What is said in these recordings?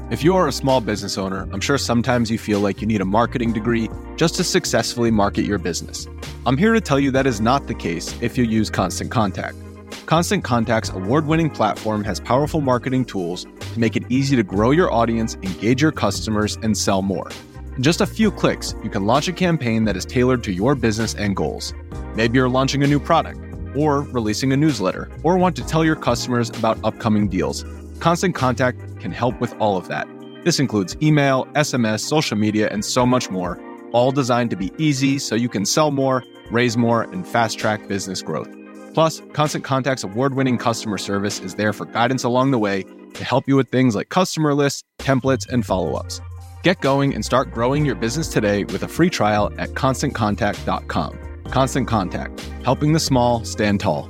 If you are a small business owner, I'm sure sometimes you feel like you need a marketing degree just to successfully market your business. I'm here to tell you that is not the case if you use Constant Contact. Constant Contact's award-winning platform has powerful marketing tools to make it easy to grow your audience, engage your customers, and sell more. In just a few clicks, you can launch a campaign that is tailored to your business and goals. Maybe you're launching a new product, or releasing a newsletter, or want to tell your customers about upcoming deals. Constant Contact can help with all of that. This includes email, SMS, social media, and so much more, all designed to be easy so you can sell more, raise more, and fast-track business growth. Plus, Constant Contact's award-winning customer service is there for guidance along the way to help you with things like customer lists, templates, and follow-ups. Get going and start growing your business today with a free trial at ConstantContact.com. Constant Contact, helping the small stand tall.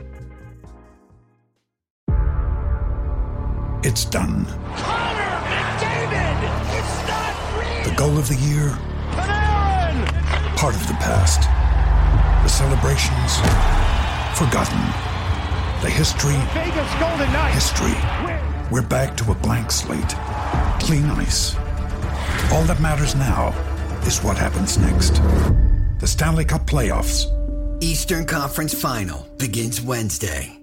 It's done. Connor McDavid! It's not real! The goal of the year, Panarin! part of the past. The celebrations, forgotten. The history, Vegas Golden Knights! history. We're back to a blank slate. Clean ice. All that matters now is what happens next. The Stanley Cup Playoffs. Eastern Conference Final begins Wednesday.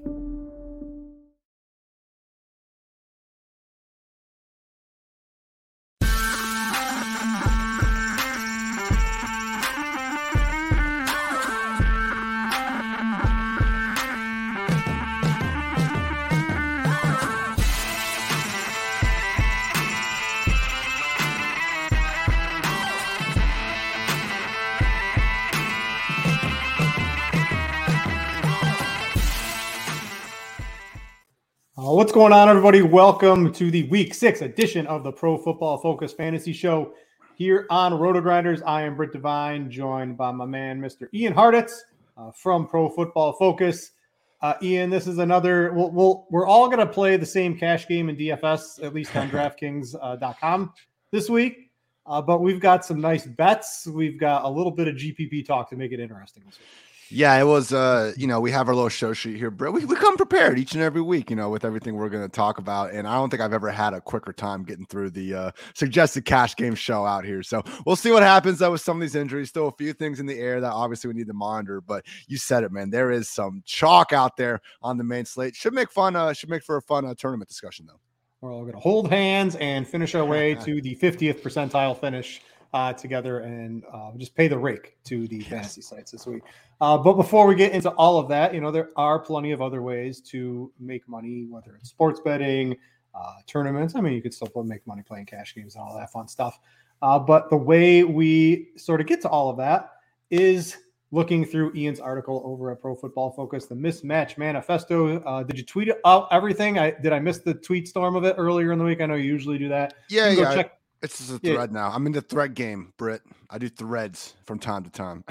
What's going on, everybody? Welcome to the Week 6 edition of the Pro Football Focus Fantasy Show here on Roto-Grinders. I am Britt Devine, joined by my man, Mr. Ian Harditz from Pro Football Focus. Ian, this is another. We're all going to play the same cash game in DFS, at least on DraftKings.com this week. But we've got some nice bets. We've got a little bit of GPP talk to make it interesting this week. Yeah, it was, we have our little show sheet here, Brett. We come prepared each and every week, with everything we're going to talk about. And I don't think I've ever had a quicker time getting through the suggested cash game show out here. So we'll see what happens with some of these injuries. Still a few things in the air that obviously we need to monitor. But you said it, man. There is some chalk out there on the main slate. Should make for a fun tournament discussion, though. We're all going to hold hands and finish our way to the 50th percentile finish together and just pay the rake to the fantasy sites this week. But before we get into all of that, there are plenty of other ways to make money, whether it's sports betting, tournaments. I mean, you could still make money playing cash games and all that fun stuff. But the way we sort of get to all of that is looking through Ian's article over at Pro Football Focus, the Mismatch Manifesto. Did you tweet out everything? Did I miss the tweet storm of it earlier in the week? I know you usually do that. Yeah. Check. It's just a thread now. I'm in the thread game, Britt. I do threads from time to time.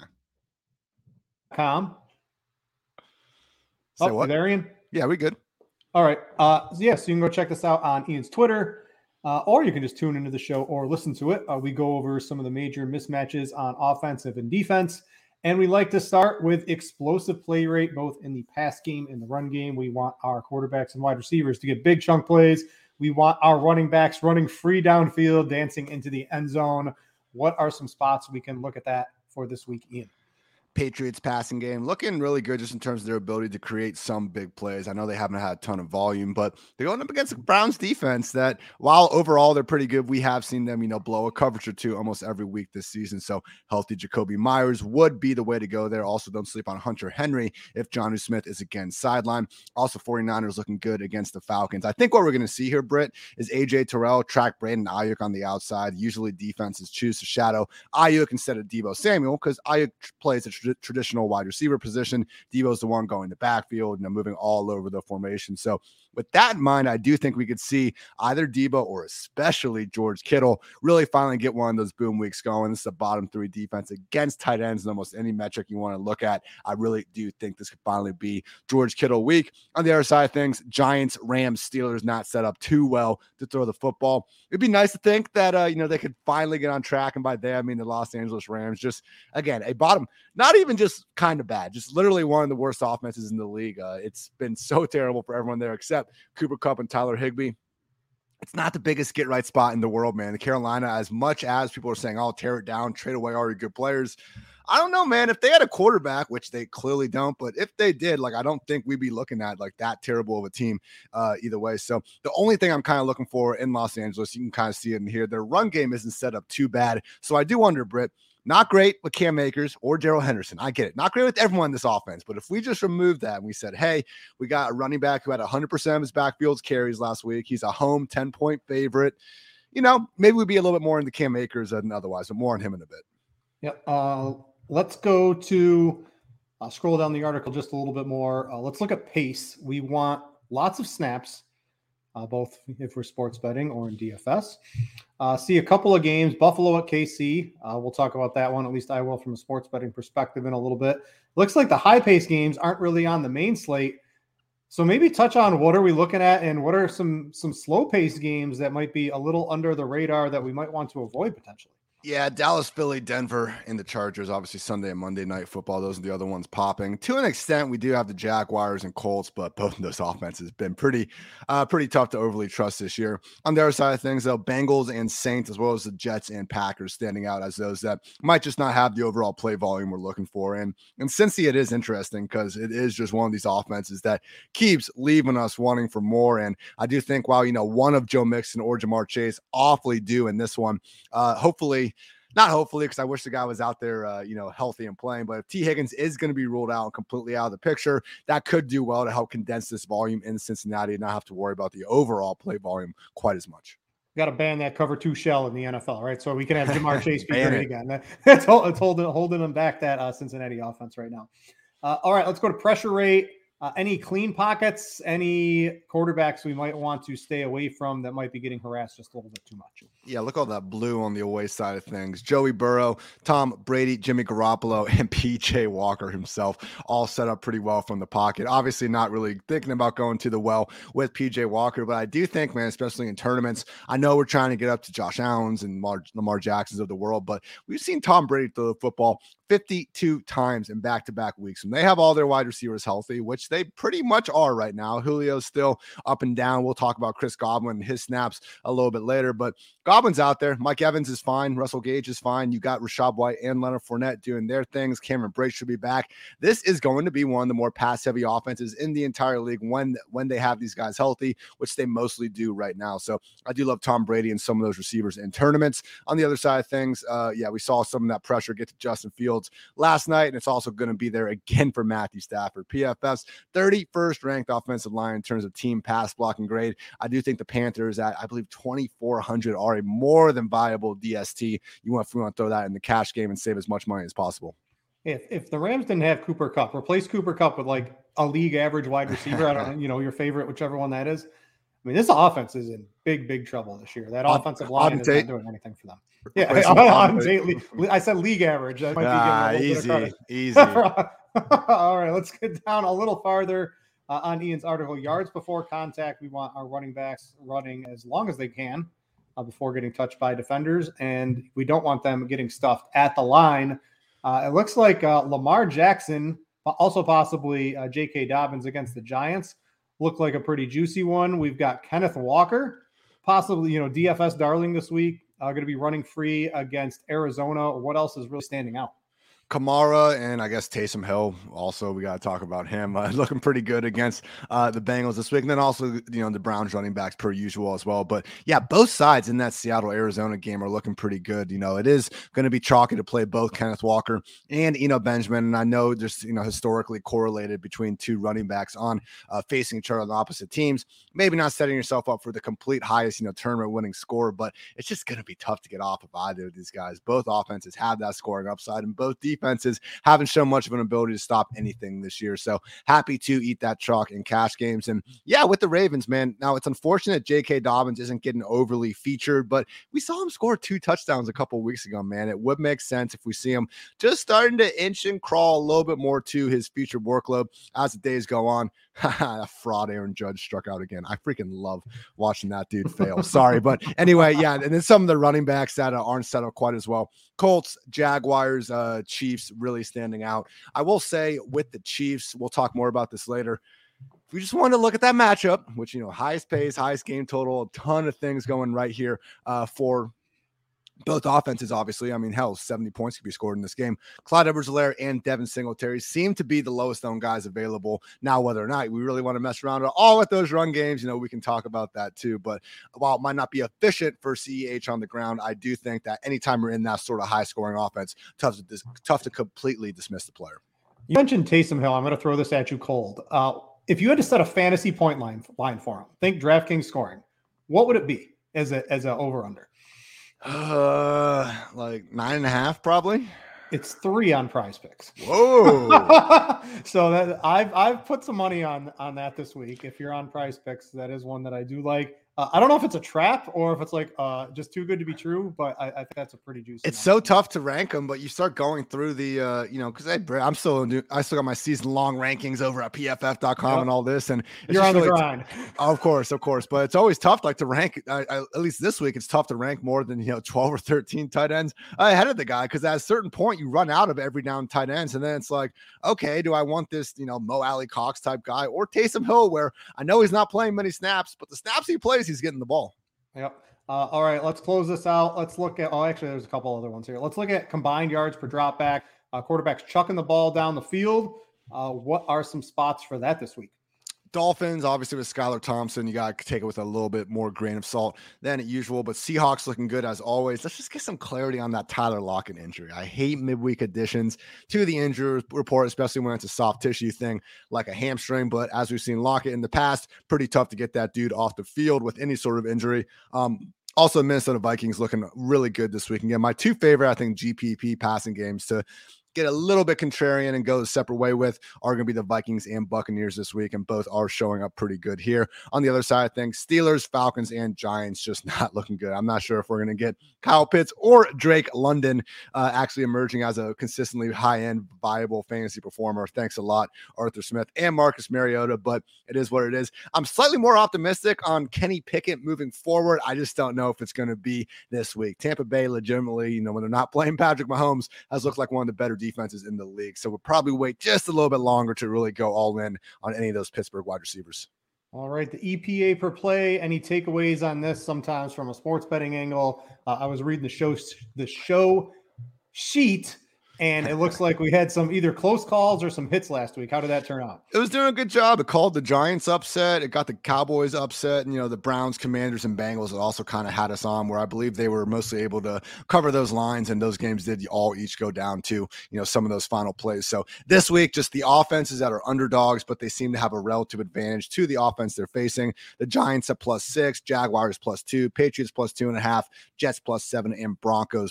Say what? There, Ian? Yeah, we good. All right. So you can go check this out on Ian's Twitter, or you can just tune into the show or listen to it. We go over some of the major mismatches on offensive and defense, and we like to start with explosive play rate, both in the pass game and the run game. We want our quarterbacks and wide receivers to get big chunk plays. We want our running backs running free downfield, dancing into the end zone. What are some spots we can look at that for this week, Ian? Patriots passing game looking really good just in terms of their ability to create some big plays. I know they haven't had a ton of volume, but they're going up against the Browns defense that, while overall they're pretty good, we have seen them, blow a coverage or two almost every week this season. So healthy Jacoby Myers would be the way to go there. Also, don't sleep on Hunter Henry if Jonnu Smith is again sidelined. Also, 49ers looking good against the Falcons. I think what we're going to see here, Britt, is AJ Terrell track Brandon Ayuk on the outside. Usually defenses choose to shadow Ayuk instead of Deebo Samuel because Ayuk plays a traditional wide receiver position. Deebo's the one going to backfield, moving all over the formation. So with that in mind, I do think we could see either Deebo or especially George Kittle really finally get one of those boom weeks going. This is a bottom three defense against tight ends in almost any metric you want to look at. I really do think this could finally be George Kittle week. On the other side of things, Giants, Rams, Steelers not set up too well to throw the football. It'd be nice to think that, they could finally get on track. And by they, I mean the Los Angeles Rams. Just, again, a bottom, not even just kind of bad, just literally one of the worst offenses in the league. It's been so terrible for everyone there except Cooper Kupp and Tyler Higbee. it's not the biggest get right spot in the world, man. The Carolina, as much as people are saying, "Oh, tear it down, trade away already good players." I don't know, man. If they had a quarterback, which they clearly don't, but if they did, like, I don't think we'd be looking at like that terrible of a team either way. So the only thing I'm kind of looking for in Los Angeles, you can kind of see it in here, their run game isn't set up too bad. So I do wonder, Britt, not great with Cam Akers or Darrell Henderson. I get it. Not great with everyone in this offense. But if we just remove that and we said, hey, we got a running back who had 100% of his backfield's carries last week. He's a home 10-point favorite. You know, maybe we'd be a little bit more into Cam Akers than otherwise, but more on him in a bit. Yep. Let's go to scroll down the article just a little bit more. Let's look at pace. We want lots of snaps, both if we're sports betting or in DFS. See a couple of games, Buffalo at KC. We'll talk about that one. At least I will from a sports betting perspective in a little bit. Looks like the high pace games aren't really on the main slate. So maybe touch on what are we looking at and what are some slow pace games that might be a little under the radar that we might want to avoid potentially. Yeah, Dallas, Philly, Denver, and the Chargers. Obviously, Sunday and Monday Night Football. Those are the other ones popping. To an extent, we do have the Jaguars and Colts, but both of those offenses have been pretty tough to overly trust this year. On the other side of things, though, Bengals and Saints, as well as the Jets and Packers, standing out as those that might just not have the overall play volume we're looking for. And Cincy, it is interesting because it is just one of these offenses that keeps leaving us wanting for more. And I do think, while, you know, one of Joe Mixon or Jamar Chase awfully due in this one, not hopefully, because I wish the guy was out there, healthy and playing. But if T. Higgins is going to be ruled out and completely out of the picture, that could do well to help condense this volume in Cincinnati and not have to worry about the overall play volume quite as much. Got to ban that cover 2 shell in the NFL, right? So we can have Jamar Chase be great again. It's holding them back, that Cincinnati offense right now. All right, let's go to pressure rate. Any clean pockets, any quarterbacks we might want to stay away from that might be getting harassed just a little bit too much? Yeah, look all that blue on the away side of things. Joey Burrow, Tom Brady, Jimmy Garoppolo, and PJ Walker himself all set up pretty well from the pocket. Obviously not really thinking about going to the well with PJ Walker, but I do think, man, especially in tournaments, I know we're trying to get up to Josh Allen's and Lamar Jackson's of the world, but we've seen Tom Brady throw the football 52 times in back-to-back weeks. And they have all their wide receivers healthy, which they pretty much are right now. Julio's still up and down. We'll talk about Chris Godwin and his snaps a little bit later, but Godwin's out there. Mike Evans is fine. Russell Gage is fine. You got Rashad White and Leonard Fournette doing their things. Cameron Brate should be back. This is going to be one of the more pass-heavy offenses in the entire league when they have these guys healthy, which they mostly do right now. So I do love Tom Brady and some of those receivers in tournaments. On the other side of things, we saw some of that pressure get to Justin Fields last night, and it's also going to be there again for Matthew Stafford. PFF's 31st ranked offensive line in terms of team pass blocking grade. I do think the Panthers at, I believe, 2,400 are a more than viable DST. We want to throw that in the cash game and save as much money as possible. If the Rams didn't have Cooper Kupp, replace Cooper Kupp with like a league average wide receiver, I don't know, your favorite, whichever one that is. I mean, this offense is in big trouble this year. That offensive line is not doing anything for them. Yeah, I said league average. That might be easy. All right, let's get down a little farther on Ian's article. Yards before contact. We want our running backs running as long as they can before getting touched by defenders, and we don't want them getting stuffed at the line. It looks like Lamar Jackson, also possibly J.K. Dobbins against the Giants, look like a pretty juicy one. We've got Kenneth Walker, possibly, DFS darling this week, going to be running free against Arizona. What else is really standing out? Kamara and I guess Taysom Hill. Also, we got to talk about him looking pretty good against the Bengals this week. And then also, the Browns running backs per usual as well. But yeah, both sides in that Seattle-Arizona game are looking pretty good. It is going to be chalky to play both Kenneth Walker and Benjamin. And I know there's, historically correlated between two running backs on facing each other on the opposite teams. Maybe not setting yourself up for the complete highest, tournament winning score, but it's just going to be tough to get off of either of these guys. Both offenses have that scoring upside, and both defenses haven't shown much of an ability to stop anything this year. So happy to eat that chalk in cash games. And yeah, with the Ravens, man, now it's unfortunate J.K. Dobbins isn't getting overly featured, but we saw him score 2 touchdowns a couple of weeks ago, man. It would make sense if we see him just starting to inch and crawl a little bit more to his future workload as the days go on. A fraud Aaron Judge struck out again. I freaking love watching that dude fail. Sorry. But anyway, yeah. And then some of the running backs that aren't set up quite as well. Colts, Jaguars, Chiefs really standing out. I will say with the Chiefs, we'll talk more about this later. if we just wanted to look at that matchup, which, highest pace, highest game total, a ton of things going right here for both offenses, obviously. I mean, hell, 70 points could be scored in this game. Clyde Edwards-Helaire and Devin Singletary seem to be the lowest owned guys available. Now, whether or not we really want to mess around at all with those run games, we can talk about that too. But while it might not be efficient for CEH on the ground, I do think that anytime we're in that sort of high scoring offense, tough to completely dismiss the player. You mentioned Taysom Hill. I'm going to throw this at you cold. If you had to set a fantasy point line for him, think DraftKings scoring, what would it be as a over-under? Like 9.5 probably. It's 3 on Prize Picks. Whoa. So that I've put some money on that this week. If you're on Prize Picks, that is one that I do like. I don't know if it's a trap or if it's like just too good to be true, but I think that's a pretty juicy. It's so tough to rank them, but you start going through the, because I still got my season long rankings over at PFF.com and all this, and you're on the grind. Of course, but it's always tough, to rank. At least this week, it's tough to rank more than 12 or 13 tight ends ahead of the guy, because at a certain point you run out of every down tight ends, and then it's like, okay, do I want this Mo Alley Cox type guy or Taysom Hill, where I know he's not playing many snaps, but the snaps he plays, he's getting the ball. Yep. All right, let's close this out. Let's look at, actually, there's a couple other ones here. Let's look at combined yards per drop back. Quarterbacks chucking the ball down the field. What are some spots for that this week? Dolphins, obviously with Skylar Thompson, you got to take it with a little bit more grain of salt than usual, but Seahawks looking good as always. Let's just get some clarity on that Tyler Lockett injury. I hate midweek additions to the injury report, especially when it's a soft tissue thing like a hamstring, but as we've seen Lockett in the past, pretty tough to get that dude off the field with any sort of injury. Also, Minnesota Vikings looking really good this week. Again, my two favorite, I think, GPP passing games to get a little bit contrarian and go a separate way with are going to be the Vikings and Buccaneers this week, and both are showing up pretty good here. On the other side of things, Steelers, Falcons, and Giants just not looking good. I'm not sure if we're going to get Kyle Pitts or Drake London actually emerging as a consistently high-end, viable fantasy performer. Thanks a lot, Arthur Smith and Marcus Mariota, but it is what it is. I'm slightly more optimistic on Kenny Pickett moving forward. I just don't know if it's going to be this week. Tampa Bay legitimately, when they're not playing Patrick Mahomes, has looked like one of the better defenses in the league. So we'll probably wait just a little bit longer to really go all in on any of those Pittsburgh wide receivers. All right. The EPA per play, any takeaways on this sometimes from a sports betting angle? I was reading the show sheet, and it looks like we had some either close calls or some hits last week. How did that turn out? It was doing a good job. It called the Giants upset. It got the Cowboys upset. And, the Browns, Commanders, and Bengals it also kind of had us on, where I believe they were mostly able to cover those lines, and those games did all each go down to, some of those final plays. So this week, just the offenses that are underdogs, but they seem to have a relative advantage to the offense they're facing. The Giants at +6, Jaguars +2, Patriots +2.5, Jets +7, and Broncos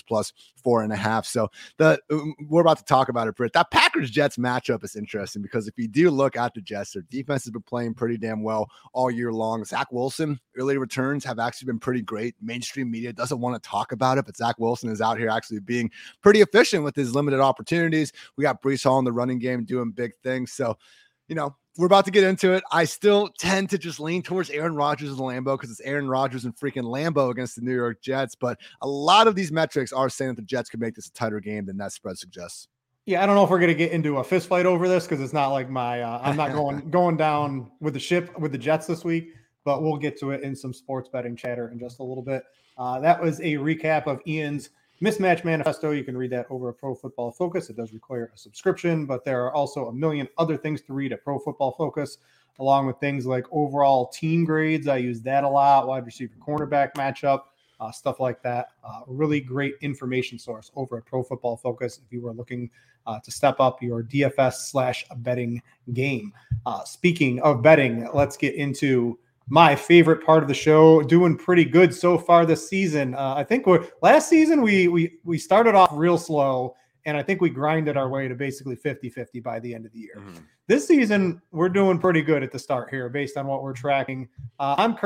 +4.5. So we're about to talk about it, Britt. That Packers-Jets matchup is interesting because if you do look at the Jets, their defense has been playing pretty damn well all year long. Zach Wilson, early returns have actually been pretty great. Mainstream media doesn't want to talk about it, but Zach Wilson is out here actually being pretty efficient with his limited opportunities. We got Breece Hall in the running game doing big things. So, we're about to get into it. I still tend to just lean towards Aaron Rodgers and Lambeau because it's Aaron Rodgers and freaking Lambeau against the New York Jets. But a lot of these metrics are saying that the Jets could make this a tighter game than that spread suggests. Yeah, I don't know if we're going to get into a fist fight over this because it's not like I'm not going down with the ship with the Jets this week, but we'll get to it in some sports betting chatter in just a little bit. That was a recap of Ian's Mismatch Manifesto. You can read that over at Pro Football Focus. It does require a subscription, but there are also a million other things to read at Pro Football Focus, along with things like overall team grades. I use that a lot, wide receiver cornerback matchup, stuff like that. Really great information source over at Pro Football Focus if you are looking to step up your DFS/betting game. Speaking of betting, let's get into my favorite part of the show. Doing pretty good so far this season. I think last season we started off real slow, and I think we grinded our way to basically 50-50 by the end of the year. Mm-hmm. This season, we're doing pretty good at the start here based on what we're tracking. I'm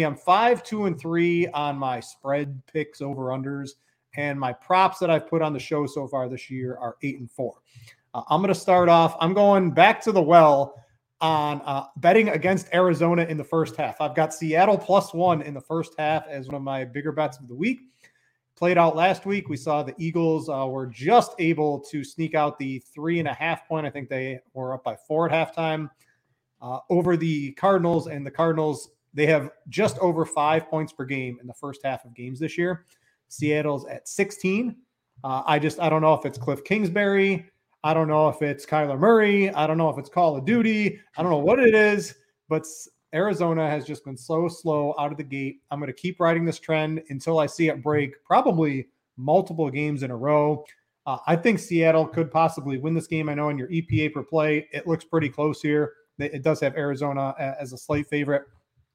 5-2-3 on my spread picks over-unders, and my props that I've put on the show so far this year are 8-4. I'm going to start off. I'm going back to the well on betting against Arizona in the first half. I've got Seattle +1 in the first half as one of my bigger bets of the week. Played out last week. We saw the Eagles were just able to sneak out the 3.5 point. I think they were up by 4 at halftime. over the Cardinals, and the Cardinals, they have just over 5 points per game in the first half of games this year. Seattle's at 16. I don't know if it's Cliff Kingsbury. I don't know if it's Kyler Murray. I don't know if it's Call of Duty. I don't know what it is, but Arizona has just been so slow out of the gate. I'm going to keep riding this trend until I see it break, probably multiple games in a row. I think Seattle could possibly win this game. I know in your EPA per play, it looks pretty close here. It does have Arizona as a slight favorite.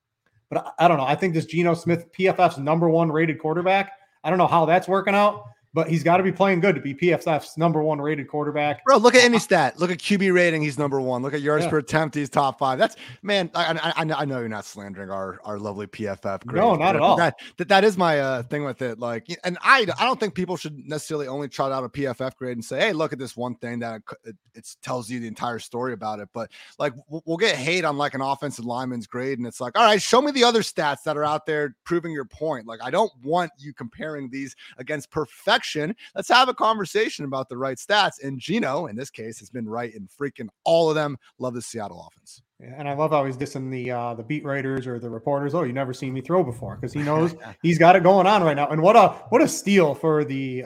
But I don't know. I think this Geno Smith, PFF's number 1 rated quarterback, I don't know how that's working out, but he's got to be playing good to be PFF's number 1 rated quarterback. Bro, look at any stat. Look at QB rating. He's number 1. Look at yards per attempt. He's top 5. That's, man, I know you're not slandering our lovely PFF grades. No, not at all. That is my thing with it. Like, and I don't think people should necessarily only trot out a PFF grade and say, hey, look at this one thing that it tells you the entire story about it. But like, we'll get hate on like an offensive lineman's grade. And it's like, all right, show me the other stats that are out there proving your point. Like, I don't want you comparing these against perfection. Let's have a conversation about the right stats. And Geno, in this case, has been right in freaking all of them. Love the Seattle offense. Yeah, and I love how he's dissing the beat writers or the reporters. Oh, you never seen me throw before, because he knows he's got it going on right now. And what a steal for the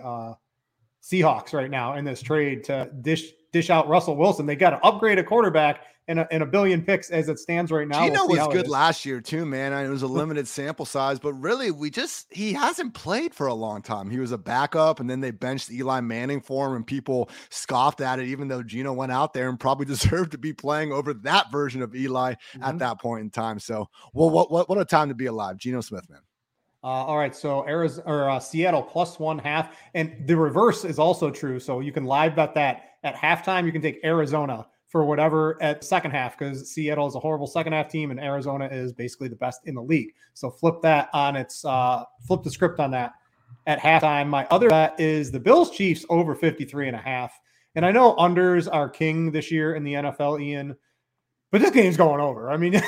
Seahawks right now in this trade to dish out Russell Wilson. They got to upgrade a quarterback and a billion picks as it stands right now. Geno was good last year too, man. It was a limited sample size, but really he hasn't played for a long time. He was a backup, and then they benched Eli Manning for him, and people scoffed at it, even though Geno went out there and probably deserved to be playing over that version of Eli at that point in time. So, well, what a time to be alive. Geno Smith, man. All right, so Seattle plus 1.5, and the reverse is also true. So you can live bet that at halftime. You can take Arizona for whatever at second half, because Seattle is a horrible second half team and Arizona is basically the best in the league. So flip that on its flip the script on that at halftime. My other bet is the Bills Chiefs over 53.5. And I know unders are king this year in the NFL, Ian, but this game's going over. I mean,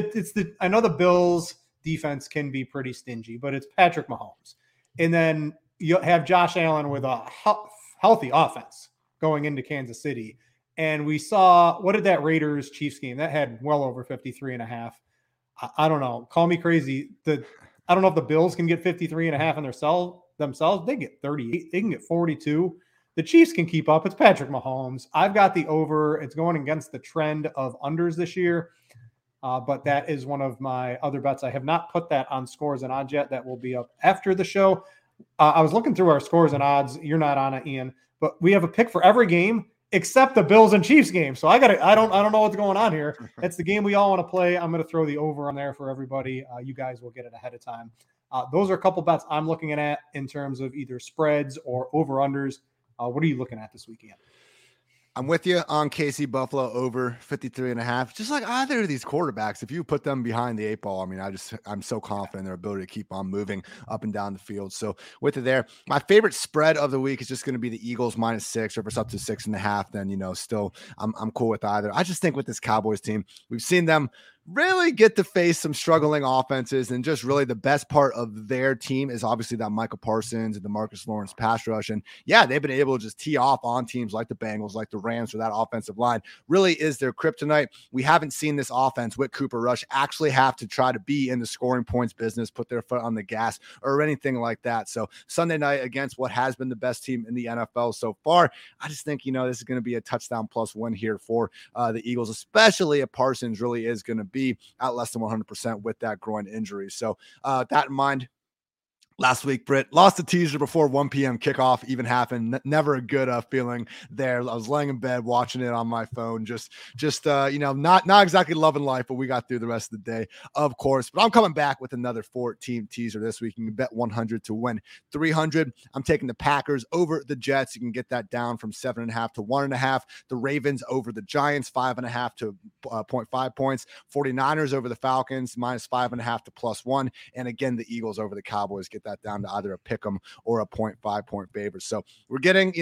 I know the Bills defense can be pretty stingy, but it's Patrick Mahomes. And then you have Josh Allen with a healthy offense going into Kansas City. And we saw, what did that Raiders Chiefs game that had well over 53.5? I don't know. Call me crazy. I don't know if the Bills can get 53.5 in themselves. They get 38. They can get 42. The Chiefs can keep up. It's Patrick Mahomes. I've got the over. It's going against the trend of unders this year. But that is one of my other bets. I have not put that on Scores and Odds yet. That will be up after the show. I was looking through our Scores and Odds. You're not on it, Ian, but we have a pick for every game except the Bills and Chiefs game. So I don't know what's going on here. It's the game we all want to play. I'm going to throw the over on there for everybody. You guys will get it ahead of time. Those are a couple bets I'm looking at in terms of either spreads or over-unders. What are you looking at this weekend? I'm with you on KC Buffalo over 53.5. Just like either of these quarterbacks, if you put them behind the 8 ball, I mean, I'm so confident in their ability to keep on moving up and down the field. So with it there, my favorite spread of the week is just going to be the Eagles -6, or if it's up to 6.5, then, still I'm cool with either. I just think with this Cowboys team, we've seen them really get to face some struggling offenses, and just really the best part of their team is obviously that Michael Parsons and the Marcus Lawrence pass rush. And yeah, they've been able to just tee off on teams like the Bengals, like the Rams, or that offensive line really is their kryptonite. We haven't seen this offense with Cooper Rush actually have to try to be in the scoring points business, put their foot on the gas or anything like that. So Sunday night against what has been the best team in the NFL so far, I just think, this is going to be a touchdown plus win here for the Eagles, especially if Parsons really is going to be at less than 100% with that groin injury. So that in mind, last week, Britt lost the teaser before 1 p.m. kickoff even happened. Never a good feeling there. I was laying in bed watching it on my phone, just not exactly loving life, but we got through the rest of the day, of course. But I'm coming back with another 4-team teaser this week. You can bet 100 to win 300. I'm taking the Packers over the Jets. You can get that down from 7.5 to 1.5. The Ravens over the Giants, 5.5 to 0.5 points. 49ers over the Falcons, -5.5 to +1. And again, the Eagles over the Cowboys, get that down to either a pick 'em or a 0.5 point favorite. So we're getting,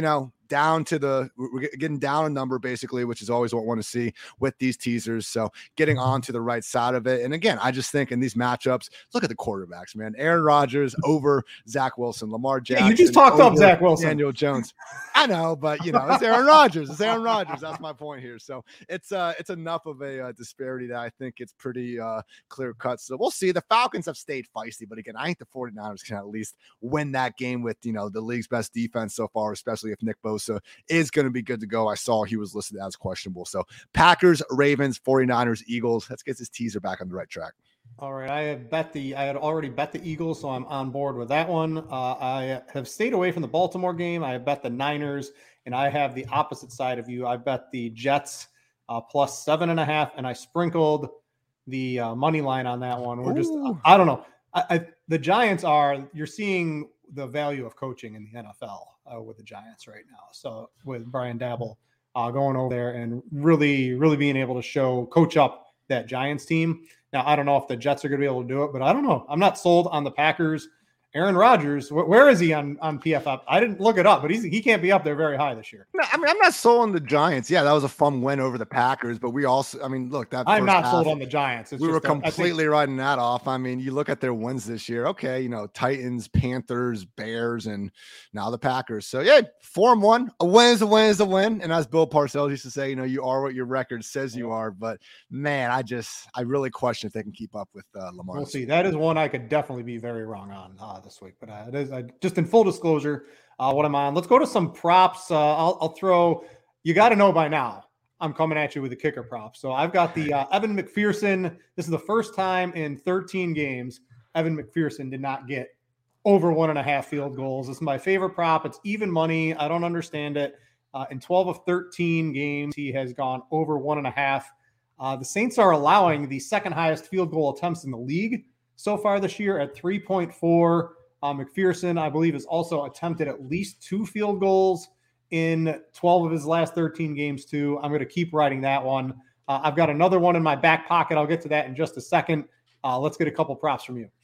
we're getting down a number basically, which is always what I want to see with these teasers. So getting on to the right side of it. And again, I just think in these matchups, look at the quarterbacks, man. Aaron Rodgers over Zach Wilson, Lamar Jackson. You just talked up Zach Wilson. Daniel Jones. I know, but it's Aaron Rodgers. It's Aaron Rodgers. That's my point here. So it's enough of a disparity that I think it's pretty clear cut. So we'll see. The Falcons have stayed feisty, but again, I think the 49ers can at least win that game with, the league's best defense so far, especially if Nick Bosa is going to be good to go. I saw he was listed as questionable. So Packers, Ravens, 49ers, Eagles. Let's get this teaser back on the right track. All right. I had already bet the Eagles, so I'm on board with that one. I have stayed away from the Baltimore game. I bet the Niners, and I have the opposite side of you. I bet the Jets plus 7.5, and I sprinkled the money line on that one. I don't know. The Giants you're seeing the value of coaching in the NFL with the Giants right now. So with Brian Dabble going over there and really, really being able to coach up that Giants team. Now, I don't know if the Jets are going to be able to do it, but I don't know. I'm not sold on the Packers. Aaron Rodgers, where is he on PFF? I didn't look it up, but he can't be up there very high this year. No, I mean, I'm not sold on the Giants. Yeah, that was a fun win over the Packers, but we also, look, I'm not sold on the Giants. We were completely riding that off. I mean, you look at their wins this year. Okay, Titans, Panthers, Bears, and now the Packers. So yeah, 4-1. A win is a win is a win. And as Bill Parcells used to say, you are what your record says you are. But man, I really question if they can keep up with Lamar. We'll see. That is one I could definitely be very wrong on this week, but it is just in full disclosure what I'm on. Let's go to some props. I'll throw. You got to know by now. I'm coming at you with a kicker prop. So I've got the Evan McPherson. This is the first time in 13 games Evan McPherson did not get over 1.5 field goals. This is my favorite prop. It's even money. I don't understand it. In 12 of 13 games, he has gone over 1.5. The Saints are allowing the second highest field goal attempts in the league so far this year at 3.4. McPherson, I believe, has also attempted at least 2 field goals in 12 of his last 13 games, too. I'm going to keep riding that one. I've got another one in my back pocket. I'll get to that in just a second. Let's get a couple props from you.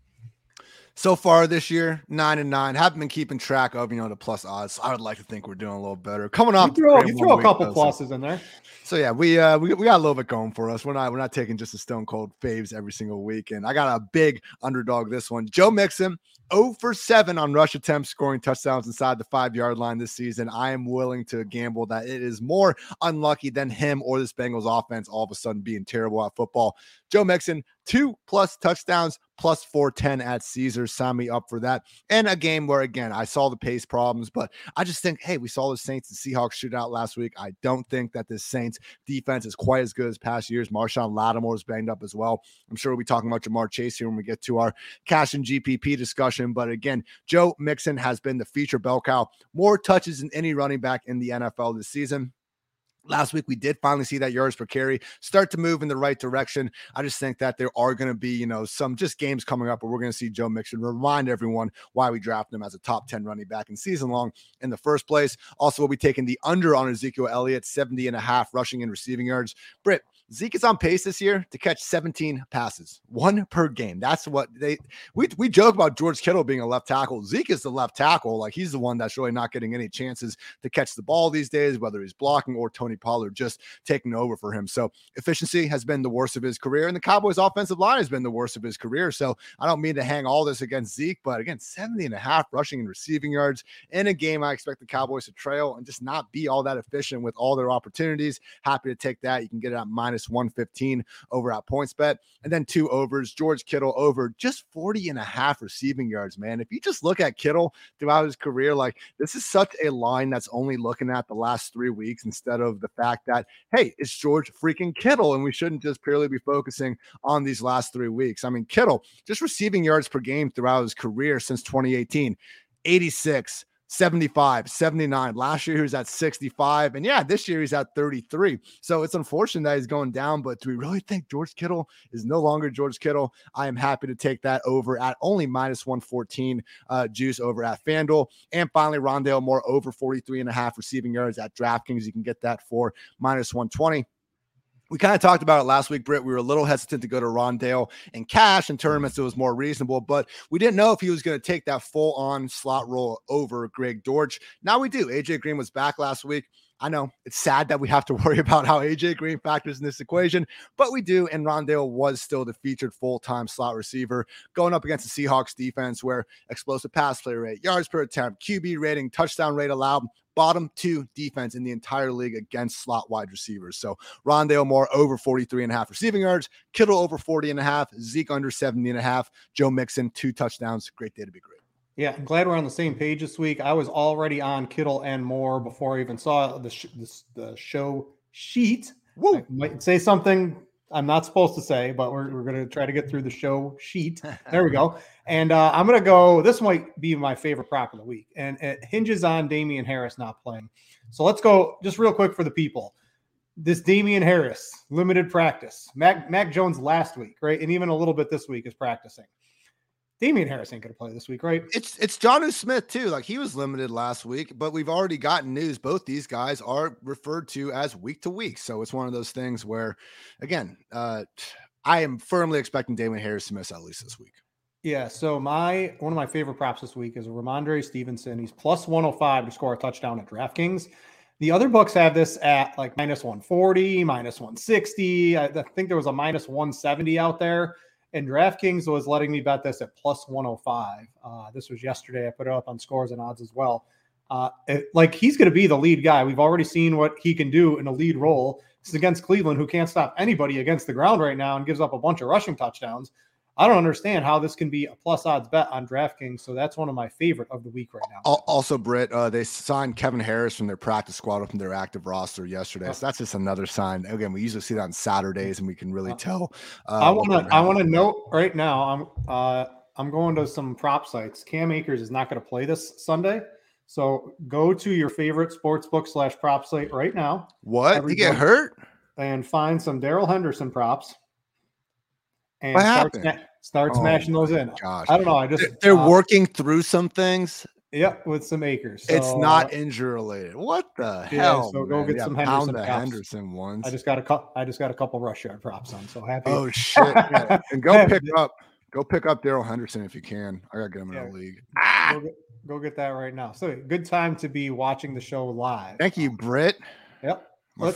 So far this year, 9-9. Haven't been keeping track of, the plus odds. I would like to think we're doing a little better. Coming off, you throw a couple pluses in there. So yeah, we got a little bit going for us. We're not taking just a stone cold faves every single week. And I got a big underdog this one. Joe Mixon, 0 for 7 on rush attempts, scoring touchdowns inside the 5-yard line this season. I am willing to gamble that it is more unlucky than him or this Bengals offense all of a sudden being terrible at football. Joe Mixon, 2+ touchdowns, plus 410 at Caesars. Sign me up for that. And a game where, again, I saw the pace problems, but I just think, hey, we saw the Saints and Seahawks shootout last week. I don't think that this Saints defense is quite as good as past years. Marshawn Lattimore is banged up as well. I'm sure we'll be talking about Jamar Chase here when we get to our cash and GPP discussion. But again, Joe Mixon has been the feature bell cow. More touches than any running back in the NFL this season. Last week, we did finally see that yards per carry start to move in the right direction. I just think that there are going to be, some just games coming up where we're going to see Joe Mixon remind everyone why we drafted him as a top 10 running back in season long in the first place. Also, we'll be taking the under on Ezekiel Elliott, 70.5 rushing and receiving yards. Britt, Zeke is on pace this year to catch 17 passes, 1 per game. That's what we joke about George Kittle being a left tackle. Zeke is the left tackle. Like, he's the one that's really not getting any chances to catch the ball these days, whether he's blocking or Tony Pollard just taking over for him. So efficiency has been the worst of his career, and the Cowboys offensive line has been the worst of his career. So I don't mean to hang all this against Zeke, but again, 70.5 rushing and receiving yards in a game I expect the Cowboys to trail and just not be all that efficient with all their opportunities. Happy to take that. You can get it at -115 over at PointsBet. And then 2 overs. George Kittle over just 40.5 receiving yards, man. If you just look at Kittle throughout his career, like, this is such a line that's only looking at the last 3 weeks instead of the fact that, hey, it's George freaking Kittle, and we shouldn't just purely be focusing on these last 3 weeks. I mean, Kittle, just receiving yards per game throughout his career since 2018, 86, 75, 79. Last year he was at 65. And yeah, this year he's at 33. So it's unfortunate that he's going down, but do we really think George Kittle is no longer George Kittle? I am happy to take that over at only -114 juice over at FanDuel. And finally, Rondale Moore over 43.5 receiving yards at DraftKings. You can get that for -120. We kind of talked about it last week, Britt. We were a little hesitant to go to Rondale and cash in tournaments. It was more reasonable, but we didn't know if he was going to take that full-on slot role over Greg Dortch. Now we do. AJ Green was back last week. I know it's sad that we have to worry about how AJ Green factors in this equation, but we do. And Rondale was still the featured full-time slot receiver going up against the Seahawks defense, where explosive pass play rate, yards per attempt, QB rating, touchdown rate allowed, bottom 2 defense in the entire league against slot wide receivers. So Rondale Moore over 43.5 receiving yards, Kittle over 40.5, Zeke under 70.5, Joe Mixon 2 touchdowns. Great day to be great. Yeah, I'm glad we're on the same page this week. I was already on Kittle and Moore before I even saw the show sheet. Woo. I might say something I'm not supposed to say, but we're going to try to get through the show sheet. There we go. And I'm going to go, this might be my favorite prop of the week, and it hinges on Damian Harris not playing. So let's go just real quick for the people. This Damian Harris, limited practice. Mac Jones last week, right? And even a little bit this week is practicing. Damian Harris ain't going to play this week, right? It's Jonnu Smith too. Like, he was limited last week, but we've already gotten news. Both these guys are referred to as week to week. So it's one of those things where, again, I am firmly expecting Damian Harris to miss at least this week. Yeah. So one of my favorite props this week is Ramondre Stevenson. He's plus 105 to score a touchdown at DraftKings. The other books have this at like minus 140, minus 160. I think there was a minus 170 out there. And DraftKings was letting me bet this at plus 105. This was yesterday. I put it up on Scores and Odds as well. He's going to be the lead guy. We've already seen what he can do in a lead role. This is against Cleveland, who can't stop anybody against the ground right now and gives up a bunch of rushing touchdowns. I don't understand how this can be a plus odds bet on DraftKings. So that's one of my favorite of the week right now. Also, Britt, they signed Kevin Harris from their practice squad up from their active roster yesterday. So that's just another sign. Again, we usually see that on Saturdays, and we can really tell. I want to note right now. I'm going to some prop sites. Cam Akers is not going to play this Sunday. So go to your favorite sportsbook / prop site right now. What? He get hurt? And find some Darrell Henderson props. And start smashing those in. Gosh. I don't know. They're working through some things. Yep, with some Akers. So, it's not injury related. What the hell? So go get some Henderson ones. I just got a couple rush yard props on. So happy. Oh shit! Yeah. And go pick up Darrell Henderson if you can. I gotta get him in a league. Go get that right now. So good time to be watching the show live. Thank you, Britt. Yep. My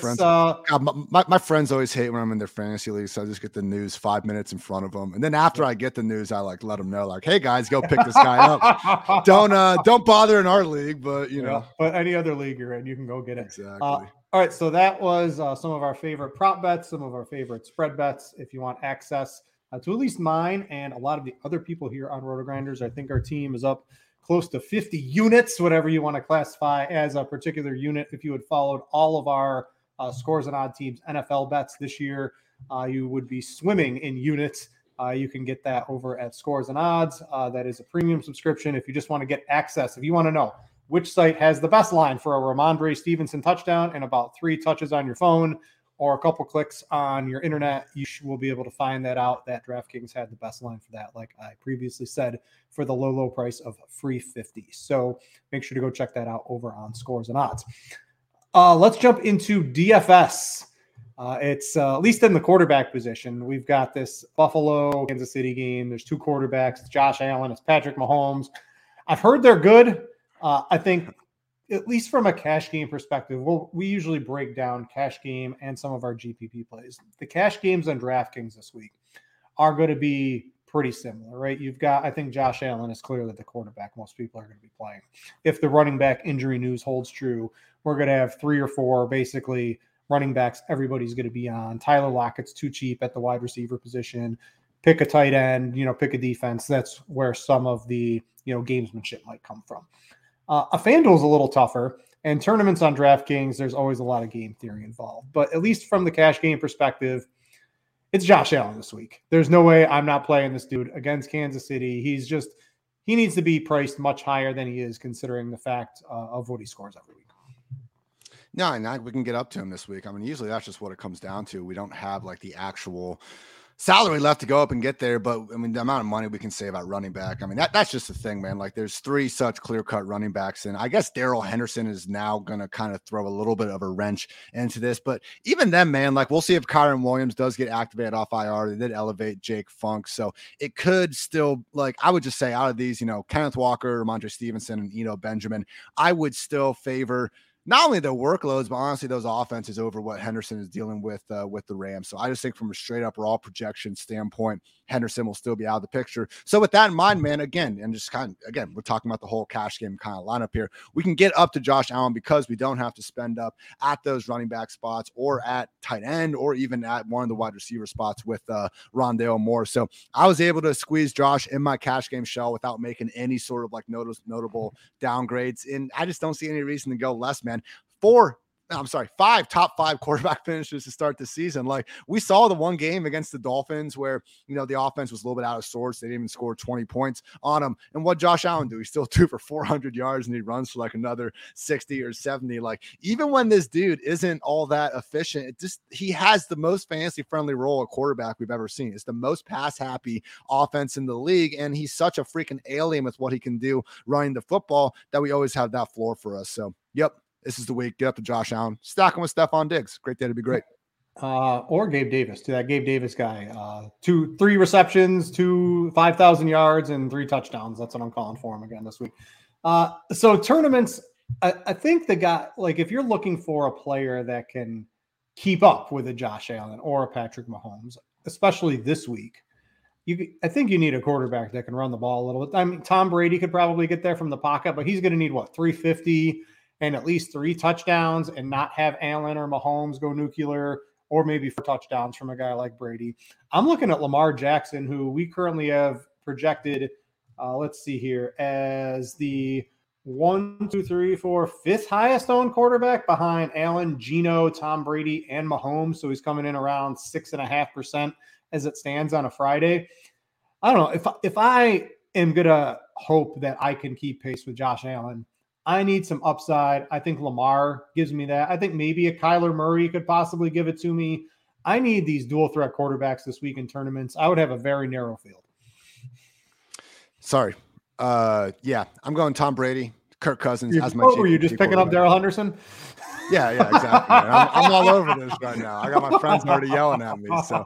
friends always hate when I'm in their fantasy league, so I just get the news 5 minutes in front of them, and then after I get the news, I let them know, like, "Hey guys, go pick this guy up. Don't bother in our league, but you know, but any other league you're in, you can go get it." Exactly. All right, so that was some of our favorite prop bets, some of our favorite spread bets. If you want access to at least mine and a lot of the other people here on RotoGrinders, I think our team is up close to 50 units, whatever you want to classify as a particular unit. If you had followed all of our Scores and Odd teams NFL bets this year, you would be swimming in units. You can get that over at Scores and Odds. That is a premium subscription. If you just want to get access, if you want to know which site has the best line for a Ramondre Stevenson touchdown and about 3 touches on your phone or a couple clicks on your internet, you will be able to find that out. That DraftKings had the best line for that, like I previously said, for the low price of $3.50. So make sure to go check that out over on Scores and Odds. Let's jump into DFS. It's at least in the quarterback position. We've got this Buffalo, Kansas City game. There's 2 quarterbacks. It's Josh Allen. It's Patrick Mahomes. I've heard they're good. I think at least from a cash game perspective, we usually break down cash game and some of our GPP plays. The cash games on DraftKings this week are going to be pretty similar, right? I think Josh Allen is clearly the quarterback most people are going to be playing. If the running back injury news holds true, we're going to have 3 or 4 basically running backs everybody's going to be on. Tyler Lockett's too cheap at the wide receiver position. Pick a tight end, pick a defense. That's where some of the, gamesmanship might come from. A FanDuel is a little tougher, and tournaments on DraftKings, there's always a lot of game theory involved. But at least from the cash game perspective, it's Josh Allen this week. There's no way I'm not playing this dude against Kansas City. He needs to be priced much higher than he is, considering the fact of what he scores every week. No, and we can get up to him this week. I mean, usually that's just what it comes down to. We don't have like the actual salary left to go up and get there, but I mean, the amount of money we can save at running back, I mean, that's just the thing, man. Like, there's 3 such clear-cut running backs, and I guess Darrell Henderson is now going to kind of throw a little bit of a wrench into this, but even then, man, like, we'll see if Kyron Williams does get activated off IR. They did elevate Jake Funk, so it could still, like, I would just say out of these, you know, Kenneth Walker, Ramondre Stevenson, and Eno Benjamin, I would still favor not only their workloads, but honestly those offenses over what Henderson is dealing with the Rams. So I just think from a straight up raw projection standpoint, Henderson will still be out of the picture. So with that in mind, man, again, and just kind of, again, we're talking about the whole cash game kind of lineup here. We can get up to Josh Allen because we don't have to spend up at those running back spots or at tight end or even at one of the wide receiver spots with Rondale Moore. So I was able to squeeze Josh in my cash game shell without making any sort of like notable downgrades. And I just don't see any reason to go less, man. 5 top 5 quarterback finishes to start the season. Like, we saw the one game against the Dolphins where, you know, the offense was a little bit out of sorts. They didn't even score 20 points on them. And what Josh Allen do? He still threw for 400 yards and he runs for like another 60 or 70. Like, even when this dude isn't all that efficient, he has the most fantasy friendly role at quarterback we've ever seen. It's the most pass happy offense in the league. And he's such a freaking alien with what he can do running the football that we always have that floor for us. So, yep. This is the week. Get up to Josh Allen. Stack him with Stephon Diggs. Great day to be great. Or Gabe Davis, to that Gabe Davis guy. 3 receptions, 5,000 yards, and 3 touchdowns. That's what I'm calling for him again this week. So tournaments, I think the guy, like, if you're looking for a player that can keep up with a Josh Allen or a Patrick Mahomes, especially this week, I think you need a quarterback that can run the ball a little bit. I mean, Tom Brady could probably get there from the pocket, but he's going to need 350 and at least 3 touchdowns and not have Allen or Mahomes go nuclear, or maybe 4 touchdowns from a guy like Brady. I'm looking at Lamar Jackson, who we currently have projected, let's see here, as the 5th highest owned quarterback behind Allen, Geno, Tom Brady, and Mahomes. So he's coming in around 6.5% as it stands on a Friday. I don't know if I am going to hope that I can keep pace with Josh Allen. I need some upside. I think Lamar gives me that. I think maybe a Kyler Murray could possibly give it to me. I need these dual threat quarterbacks this week in tournaments. I would have a very narrow field. Sorry. Yeah, I'm going Tom Brady, Kirk Cousins. As my were you just picking up Darrell Henderson? Yeah, exactly. I'm all over this right now. I got my friends already yelling at me.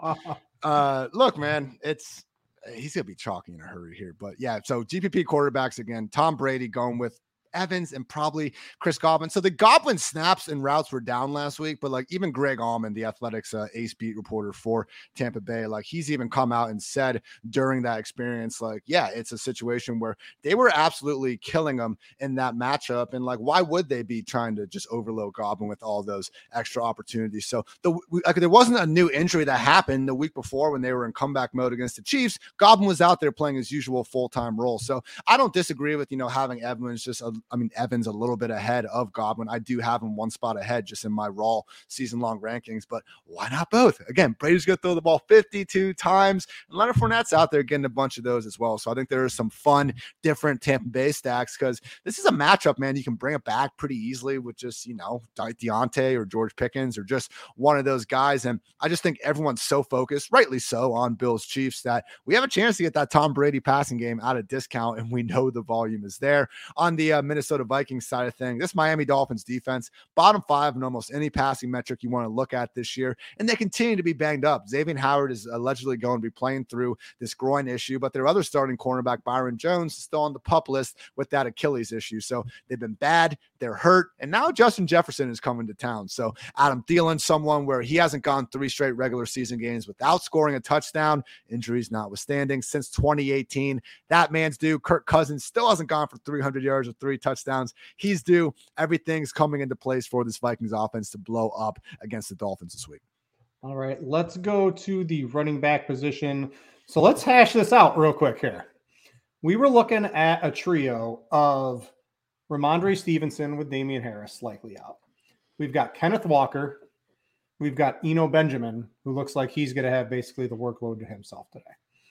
So, look, man, he's going to be chalky in a hurry here. But, yeah, so GPP quarterbacks again, Tom Brady going with Evans and probably Chris Godwin. So the Godwin snaps and routes were down last week, but like even Greg Allman, the Athletics ace beat reporter for Tampa Bay, like he's even come out and said during that experience, like, yeah, it's a situation where they were absolutely killing them in that matchup. And like, why would they be trying to just overload Godwin with all those extra opportunities? So there wasn't a new injury that happened the week before when they were in comeback mode against the Chiefs. Godwin was out there playing his usual full-time role. So I don't disagree with, having Evans Evans a little bit ahead of Godwin. I do have him 1 spot ahead just in my raw season-long rankings, but why not both? Again, Brady's going to throw the ball 52 times, and Leonard Fournette's out there getting a bunch of those as well. So I think there are some fun, different Tampa Bay stacks because this is a matchup, man. You can bring it back pretty easily with just, Deontay or George Pickens or just one of those guys. And I just think everyone's so focused, rightly so, on Bills Chiefs that we have a chance to get that Tom Brady passing game at a discount, and we know the volume is there. On the Minnesota Vikings side of things, this Miami Dolphins defense, bottom 5 in almost any passing metric you want to look at this year, and they continue to be banged up. Xavier Howard is allegedly going to be playing through this groin issue, but their other starting cornerback, Byron Jones, is still on the PUP list with that Achilles issue. So they've been bad, they're hurt, and now Justin Jefferson is coming to town. So Adam Thielen, someone where he hasn't gone 3 straight regular season games without scoring a touchdown, injuries notwithstanding, since 2018. That man's due. Kirk Cousins still hasn't gone for 300 yards or 3 touchdowns. He's due. Everything's coming into place for this Vikings offense to blow up against the Dolphins this week. All right, let's go to the running back position. So let's hash this out real quick here. We were looking at a trio of Ramondre Stevenson with Damian Harris likely out. We've got Kenneth Walker. We've got Eno Benjamin, who looks like he's going to have basically the workload to himself today.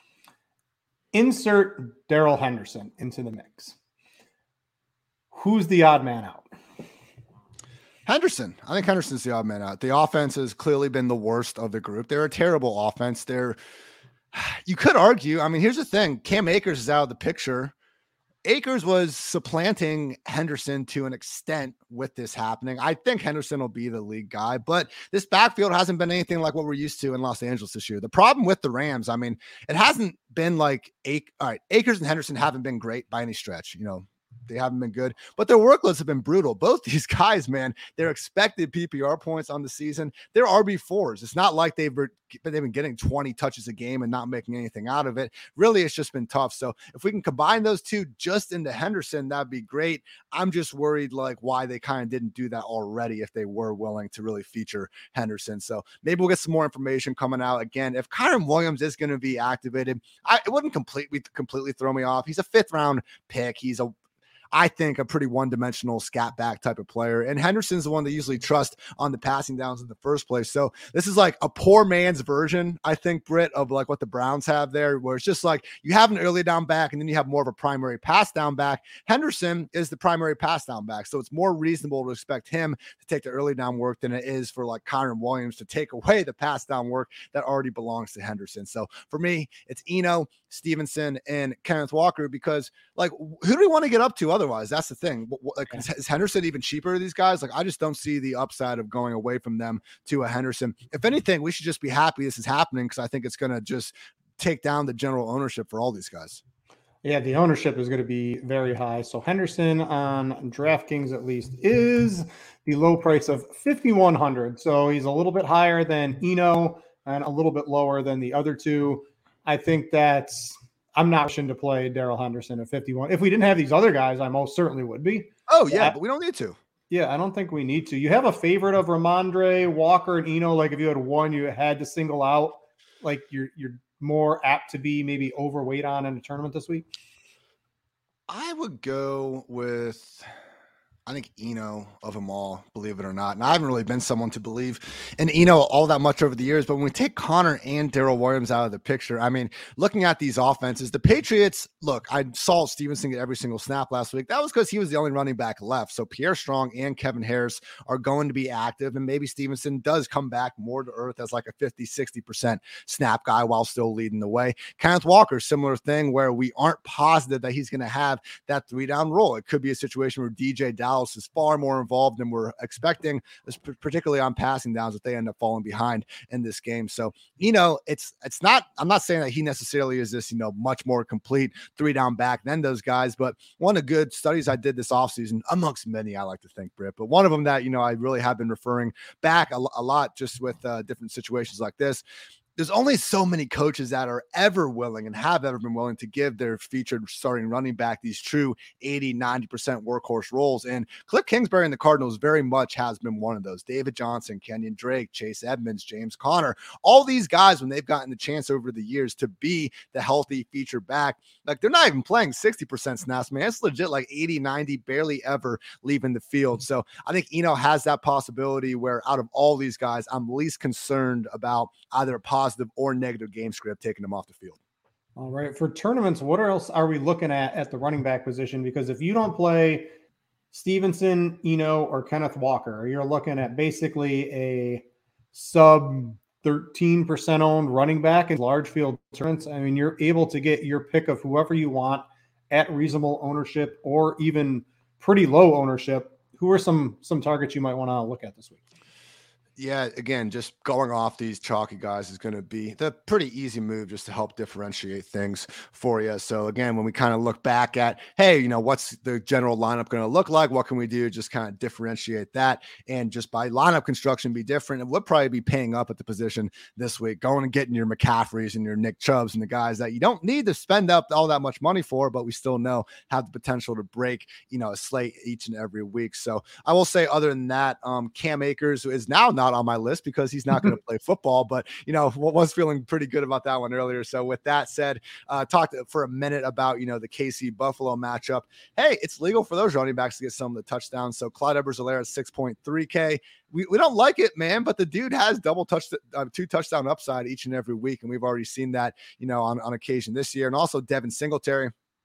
Insert Darrell Henderson into the mix. Who's the odd man out? Henderson. I think Henderson's the odd man out. The offense has clearly been the worst of the group. They're a terrible offense. They're You could argue. I mean, here's the thing. Cam Akers is out of the picture. Akers was supplanting Henderson to an extent with this happening. I think Henderson will be the lead guy, but this backfield hasn't been anything like what we're used to in Los Angeles this year. The problem with the Rams, I mean, it hasn't been like Akers and Henderson haven't been great by any stretch. They haven't been good, but their workloads have been brutal. Both these guys, man, their expected PPR points on the season, they're RB4s. It's not like they've been getting 20 touches a game and not making anything out of it. Really, it's just been tough. So if we can combine those two just into Henderson, that'd be great. I'm just worried like why they kind of didn't do that already if they were willing to really feature Henderson. So maybe we'll get some more information coming out. Again, if Kyren Williams is going to be activated, it wouldn't completely throw me off. He's a 5th round pick. He's I think a pretty one-dimensional scat back type of player. And Henderson's the one that usually trust on the passing downs in the first place. So this is like a poor man's version, I think, Britt, of like what the Browns have there, where it's just like you have an early down back and then you have more of a primary pass down back. Henderson is the primary pass down back. So it's more reasonable to expect him to take the early down work than it is for like Kyren Williams to take away the pass down work that already belongs to Henderson. So for me, it's Eno, Stevenson, and Kenneth Walker, because like, who do we want to get up to otherwise? That's the thing. Like, is Henderson even cheaper to these guys? Like, I just don't see the upside of going away from them to a Henderson. If anything, we should just be happy this is happening, because I think it's going to just take down the general ownership for all these guys. Yeah, the ownership is going to be very high. So Henderson on DraftKings at least is the low price of $5,100. So he's a little bit higher than Eno and a little bit lower than the other two. I think I'm not wishing to play Darrell Henderson at 51. If we didn't have these other guys, I most certainly would be. Oh, yeah, but we don't need to. Yeah, I don't think we need to. You have a favorite of Ramondre, Walker, and Eno. Like if you had one you had to single out, like you're more apt to be maybe overweight on in a tournament this week? I would go with, I think, Eno of them all, believe it or not. And I haven't really been someone to believe in Eno all that much over the years, but when we take Connor and Darrell Williams out of the picture, I mean, looking at these offenses, the Patriots, look, I saw Stevenson get every single snap last week. That was because he was the only running back left. So Pierre Strong and Kevin Harris are going to be active, and maybe Stevenson does come back more to earth as like a 50-60% snap guy while still leading the way. Kenneth Walker, similar thing, where we aren't positive that he's going to have that 3-down role. It could be a situation where DJ Dallas is far more involved than we're expecting, particularly on passing downs if they end up falling behind in this game. So, it's not, I'm not saying that he necessarily is this, much more complete 3-down back than those guys, but one of the good studies I did this offseason, amongst many, I like to think, Britt, but one of them that, I really have been referring back a lot just with different situations like this. There's only so many coaches that are ever willing and have ever been willing to give their featured starting running back these true 80-90% workhorse roles. And Cliff Kingsbury and the Cardinals very much has been one of those. David Johnson, Kenyon Drake, Chase Edmonds, James Conner, all these guys, when they've gotten the chance over the years to be the healthy feature back, like they're not even playing 60% snaps, man. It's legit like 80-90, barely ever leaving the field. So I think Eno has that possibility where out of all these guys, I'm least concerned about either a positive or negative game script taking them off the field. All right. For tournaments, what else are we looking at the running back position? Because if you don't play Stevenson, Eno, or Kenneth Walker, you're looking at basically a sub 13% owned running back in large field tournaments. I mean, you're able to get your pick of whoever you want at reasonable ownership or even pretty low ownership. Who are some targets you might want to look at this week? Yeah, again, just going off these chalky guys is going to be the pretty easy move just to help differentiate things for you. So again, when we kind of look back at, hey, what's the general lineup going to look like? What can we do? Just kind of differentiate that. And just by lineup construction be different. And we'll probably be paying up at the position this week, going and getting your McCaffreys and your Nick Chubbs and the guys that you don't need to spend up all that much money for, but we still know have the potential to break, a slate each and every week. So I will say other than that, Cam Akers is now not on my list because he's not going to play football, but was feeling pretty good about that one earlier. So with that said, talked for a minute about the KC Buffalo matchup. Hey, it's legal for those running backs to get some of the touchdowns. So Clyde Edwards-Helaire at 6.3K. We don't like it, man, but the dude has 2 touchdown upside each and every week, and we've already seen that on occasion this year. And also Devin Singletary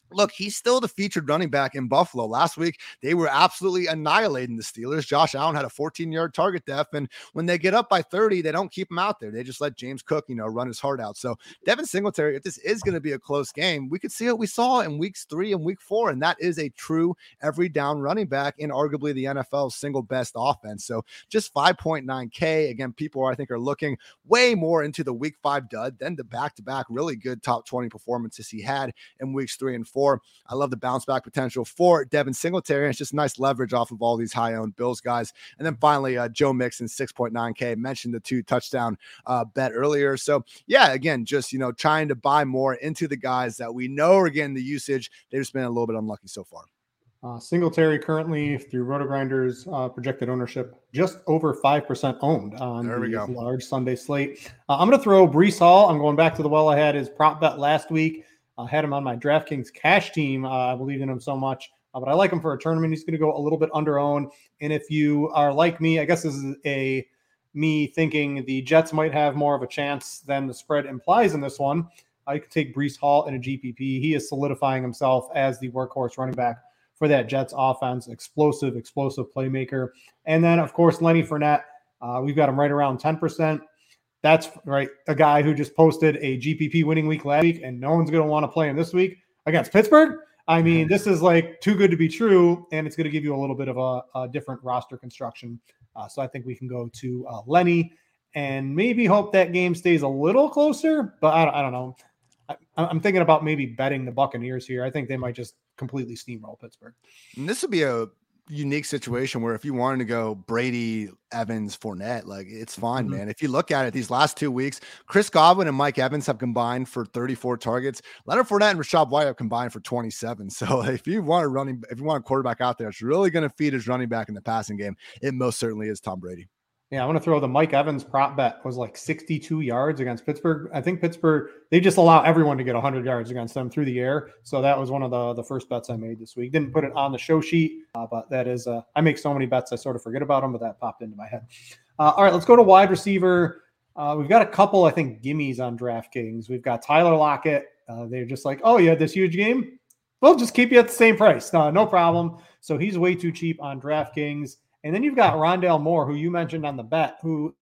look, he's still the featured running back in Buffalo. Last week, they were absolutely annihilating the Steelers. Josh Allen had a 14-yard target def, and when they get up by 30, they don't keep him out there. They just let James Cook, run his heart out. So Devin Singletary, if this is going to be a close game, we could see what we saw in weeks 3 and week 4, and that is a true every down running back in arguably the NFL's single best offense. So just 5.9K. Again, people I think are looking way more into the week 5 dud than the back-to-back really good top 20 performances he had in weeks 3 and 4. I love the bounce back potential for Devin Singletary. It's just nice leverage off of all these high owned Bills guys. And then finally, Joe Mixon, 6.9K. Mentioned the 2 touchdown bet earlier. So yeah, again, just, trying to buy more into the guys that we know are getting the usage. They've just been a little bit unlucky so far. Singletary currently through RotoGrinders projected ownership just over 5% owned on the large Sunday slate. I'm going to throw Breece Hall. I'm going back to the well. I had his prop bet last week. I had him on my DraftKings cash team. I believe in him so much, but I like him for a tournament. He's going to go a little bit under owned. And if you are like me, I guess this is me thinking the Jets might have more of a chance than the spread implies in this one. I could take Breece Hall in a GPP. He is solidifying himself as the workhorse running back for that Jets offense. Explosive playmaker. And then, of course, Lenny Fournette. We've got him right around 10%. That's right. A guy who just posted a GPP winning week last week, and no one's going to want to play him this week against Pittsburgh. I mean, this is like too good to be true, and it's going to give you a little bit of a different roster construction. So I think we can go to Lenny and maybe hope that game stays a little closer, but I don't know. I'm thinking about maybe betting the Buccaneers here. I think they might just completely steamroll Pittsburgh. And this would be a unique situation where if you wanted to go Brady, Evans, Fournette, like it's fine, man. If you look at it, these last 2 weeks, Chris Godwin and Mike Evans have combined for 34 targets. Leonard Fournette and Rachaad White have combined for 27. So if you want a quarterback out there, it's really going to feed his running back in the passing game. It most certainly is Tom Brady. Yeah, I want to throw the Mike Evans prop bet was like 62 yards against Pittsburgh. I think Pittsburgh, they just allow everyone to get 100 yards against them through the air. So that was one of the first bets I made this week. Didn't put it on the show sheet, but that is, I make so many bets I sort of forget about them, but that popped into my head. All right, let's go to wide receiver. We've got a couple, I think, gimmies on DraftKings. We've got Tyler Lockett. They're just like, oh, you had this huge game? We'll just keep you at the same price. No problem. So he's way too cheap on DraftKings. And then you've got Rondale Moore, who you mentioned on the bet, who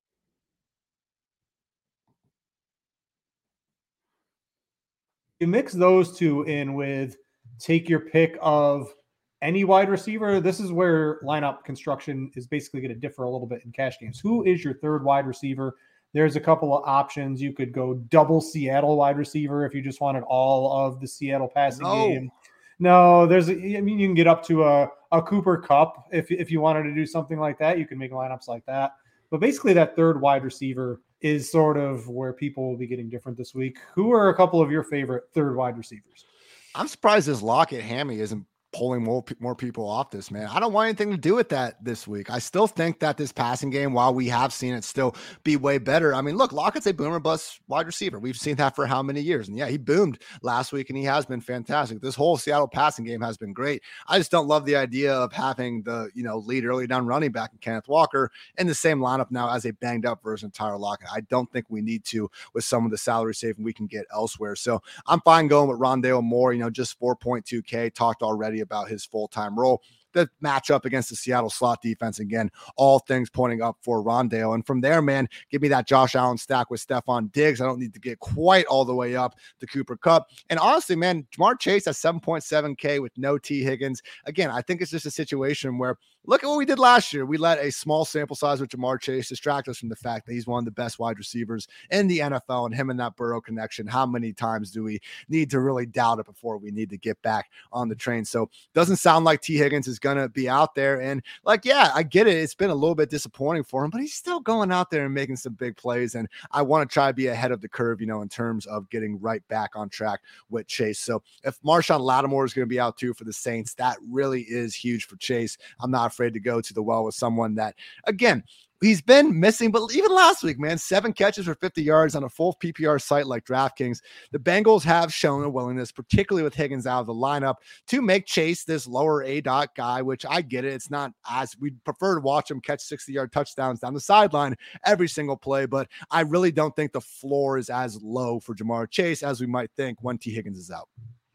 you mix those two in with take your pick of any wide receiver. This is where lineup construction is basically going to differ a little bit in cash games. Who is your third wide receiver? There's a couple of options. You could go double Seattle wide receiver if you just wanted all of the Seattle passing game. No, you can get up to a Cooper Kupp if you wanted to do something like that. You can make lineups like that. But basically that third wide receiver is sort of where people will be getting different this week. Who are a couple of your favorite third wide receivers? I'm surprised this Lockett hammy isn't pulling more people off this, man. I don't want anything to do with that this week. I still think that this passing game, while we have seen it still be way better. I mean, look, Lockett's a boomer bust wide receiver. We've seen that for how many years? And yeah, he boomed last week and he has been fantastic. This whole Seattle passing game has been great. I just don't love the idea of having the, lead early down running back and Kenneth Walker in the same lineup now as a banged up version of Tyler Lockett. I don't think we need to with some of the salary saving we can get elsewhere. So I'm fine going with Rondale Moore, just 4.2K. Talked already about his full-time role. The matchup against the Seattle slot defense, again, all things pointing up for Rondale. And from there, man, give me that Josh Allen stack with Stephon Diggs. I don't need to get quite all the way up to Cooper Kupp. And honestly, man, Jamar Chase at 7.7K with no T. Higgins. Again, I think it's just a situation where look at what we did last year. We let a small sample size with Jamar Chase distract us from the fact that he's one of the best wide receivers in the NFL, and him and that Burrow connection. How many times do we need to really doubt it before we need to get back on the train? So doesn't sound like T. Higgins is going to be out there. And yeah, I get it. It's been a little bit disappointing for him, but he's still going out there and making some big plays. And I want to try to be ahead of the curve, in terms of getting right back on track with Chase. So if Marshawn Lattimore is going to be out too for the Saints, that really is huge for Chase. I'm not afraid to go to the well with someone that, again, he's been missing, but even last week, man, 7 catches for 50 yards on a full PPR site like DraftKings. The Bengals have shown a willingness, particularly with Higgins out of the lineup, to make Chase this lower ADOT guy, which I get it. It's not as we'd prefer to watch him catch 60-yard touchdowns down the sideline every single play, but I really don't think the floor is as low for Jamar Chase as we might think when T. Higgins is out.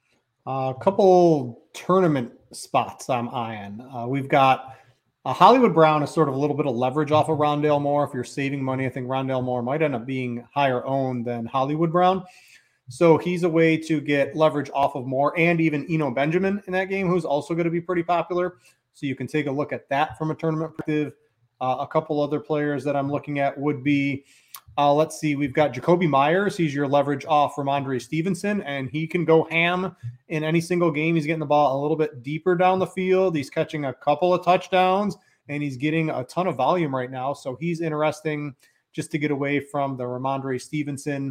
A couple tournament spots I'm eyeing. We've got Hollywood Brown is sort of a little bit of leverage off of Rondale Moore. If you're saving money, I think Rondale Moore might end up being higher owned than Hollywood Brown. So he's a way to get leverage off of Moore and even Eno Benjamin in that game, who's also going to be pretty popular. So you can take a look at that from a tournament perspective. A couple other players that I'm looking at would be, let's see, we've got Jacoby Myers. He's your leverage off Ramondre Stevenson, and he can go ham in any single game. He's getting the ball a little bit deeper down the field. He's catching a couple of touchdowns, and he's getting a ton of volume right now. So he's interesting just to get away from the Ramondre Stevenson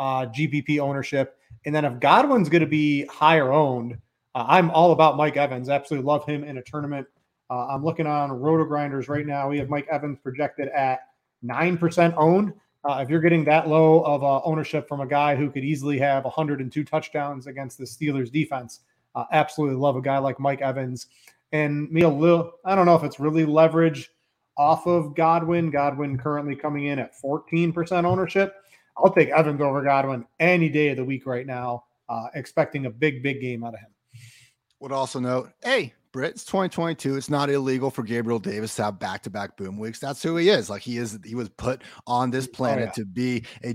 GPP ownership. And then if Godwin's going to be higher owned, I'm all about Mike Evans. Absolutely love him in a tournament. I'm looking on Roto Grinders right now. We have Mike Evans projected at 9% owned. If you're getting that low of ownership from a guy who could easily have 102 touchdowns against the Steelers defense, absolutely love a guy like Mike Evans. And me a little, I don't know if it's really leverage off of Godwin. Godwin currently coming in at 14% ownership. I'll take Evans over Godwin any day of the week right now, expecting a big game out of him. Would also note, hey, Britt, it's 2022. It's not illegal for Gabriel Davis to have back-to-back boom weeks. That's who he is. Like he was put on this planet to be a